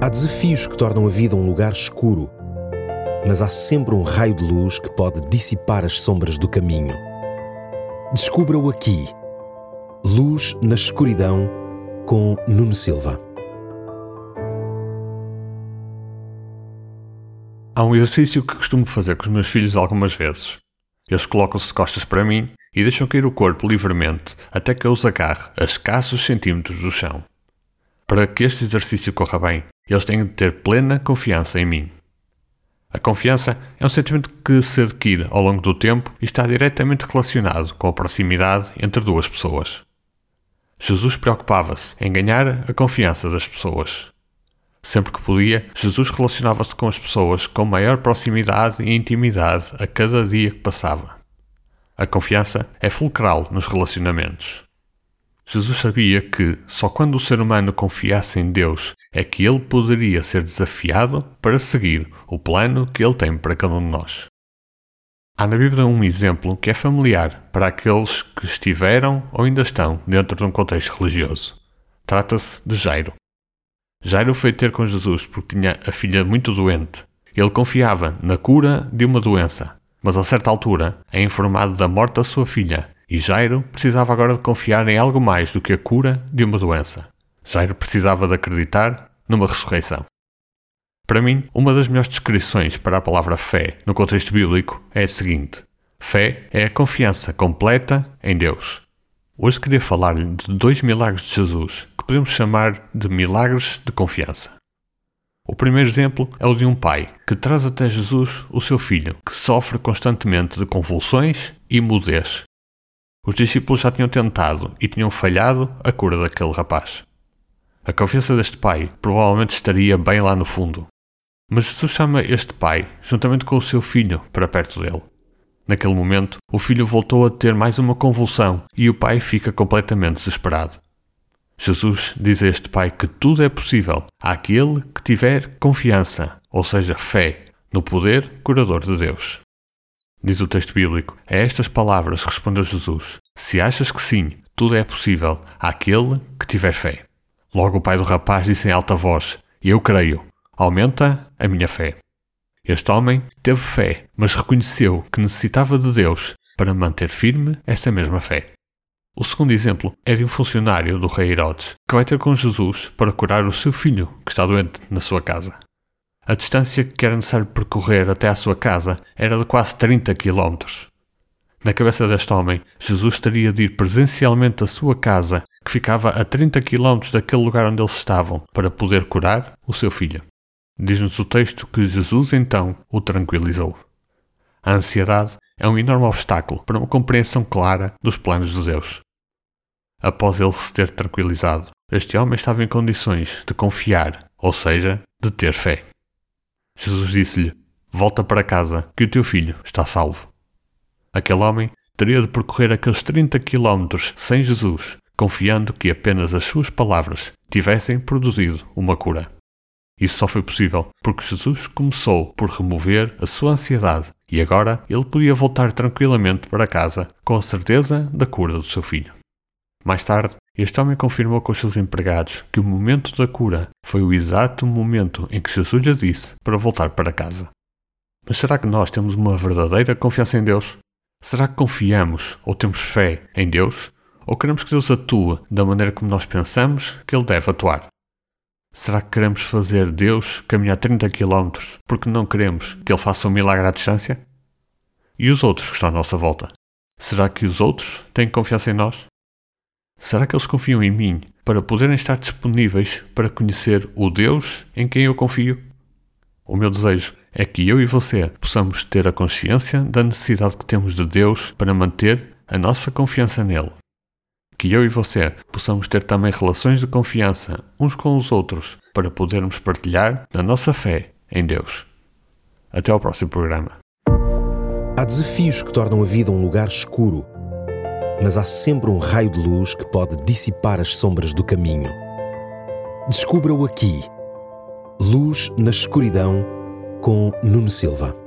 Há desafios que tornam a vida um lugar escuro, mas há sempre um raio de luz que pode dissipar as sombras do caminho. Descubra-o aqui. Luz na Escuridão, com Nuno Silva. Há um exercício que costumo fazer com os meus filhos algumas vezes. Eles colocam-se de costas para mim e deixam cair o corpo livremente até que eu os agarre a escassos centímetros do chão. Para que este exercício corra bem, eles têm de ter plena confiança em mim. A confiança é um sentimento que se adquire ao longo do tempo e está diretamente relacionado com a proximidade entre duas pessoas. Jesus preocupava-se em ganhar a confiança das pessoas. Sempre que podia, Jesus relacionava-se com as pessoas com maior proximidade e intimidade a cada dia que passava. A confiança é fulcral nos relacionamentos. Jesus sabia que só quando o ser humano confiasse em Deus é que ele poderia ser desafiado para seguir o plano que ele tem para cada um de nós. Há na Bíblia um exemplo que é familiar para aqueles que estiveram ou ainda estão dentro de um contexto religioso. Trata-se de Jairo. Jairo foi ter com Jesus porque tinha a filha muito doente. Ele confiava na cura de uma doença, mas a certa altura é informado da morte da sua filha e Jairo precisava agora de confiar em algo mais do que a cura de uma doença. Jairo precisava de acreditar numa ressurreição. Para mim, uma das melhores descrições para a palavra fé no contexto bíblico é a seguinte: fé é a confiança completa em Deus. Hoje queria falar-lhe de 2 milagres de Jesus que podemos chamar de milagres de confiança. O primeiro exemplo é o de um pai que traz até Jesus o seu filho, que sofre constantemente de convulsões e mudez. Os discípulos já tinham tentado e tinham falhado a cura daquele rapaz. A confiança deste pai provavelmente estaria bem lá no fundo. Mas Jesus chama este pai, juntamente com o seu filho, para perto dele. Naquele momento, o filho voltou a ter mais uma convulsão e o pai fica completamente desesperado. Jesus diz a este pai que tudo é possível àquele que tiver confiança, ou seja, fé, no poder curador de Deus. Diz o texto bíblico: a estas palavras respondeu Jesus: se achas que sim, tudo é possível àquele que tiver fé. Logo o pai do rapaz disse em alta voz: eu creio, aumenta a minha fé. Este homem teve fé, mas reconheceu que necessitava de Deus para manter firme essa mesma fé. O segundo exemplo é de um funcionário do rei Herodes, que vai ter com Jesus para curar o seu filho, que está doente na sua casa. A distância que era necessário percorrer até à sua casa era de quase 30 km. Na cabeça deste homem, Jesus teria de ir presencialmente à sua casa, que ficava a 30 km daquele lugar onde eles estavam, para poder curar o seu filho. Diz-nos o texto que Jesus então o tranquilizou. A ansiedade é um enorme obstáculo para uma compreensão clara dos planos de Deus. Após ele se ter tranquilizado, este homem estava em condições de confiar, ou seja, de ter fé. Jesus disse-lhe: volta para casa, que o teu filho está salvo. Aquele homem teria de percorrer aqueles 30 km sem Jesus, confiando que apenas as suas palavras tivessem produzido uma cura. Isso só foi possível porque Jesus começou por remover a sua ansiedade e agora ele podia voltar tranquilamente para casa com a certeza da cura do seu filho. Mais tarde, este homem confirmou com os seus empregados que o momento da cura foi o exato momento em que Jesus lhe disse para voltar para casa. Mas será que nós temos uma verdadeira confiança em Deus? Será que confiamos ou temos fé em Deus? Ou queremos que Deus atue da maneira como nós pensamos que Ele deve atuar? Será que queremos fazer Deus caminhar 30 km porque não queremos que Ele faça um milagre à distância? E os outros que estão à nossa volta? Será que os outros têm confiança em nós? Será que eles confiam em mim para poderem estar disponíveis para conhecer o Deus em quem eu confio? O meu desejo é que eu e você possamos ter a consciência da necessidade que temos de Deus para manter a nossa confiança nele. Que eu e você possamos ter também relações de confiança uns com os outros para podermos partilhar da nossa fé em Deus. Até ao próximo programa. Há desafios que tornam a vida um lugar escuro, mas há sempre um raio de luz que pode dissipar as sombras do caminho. Descubra-o aqui. Luz na Escuridão, com Nuno Silva.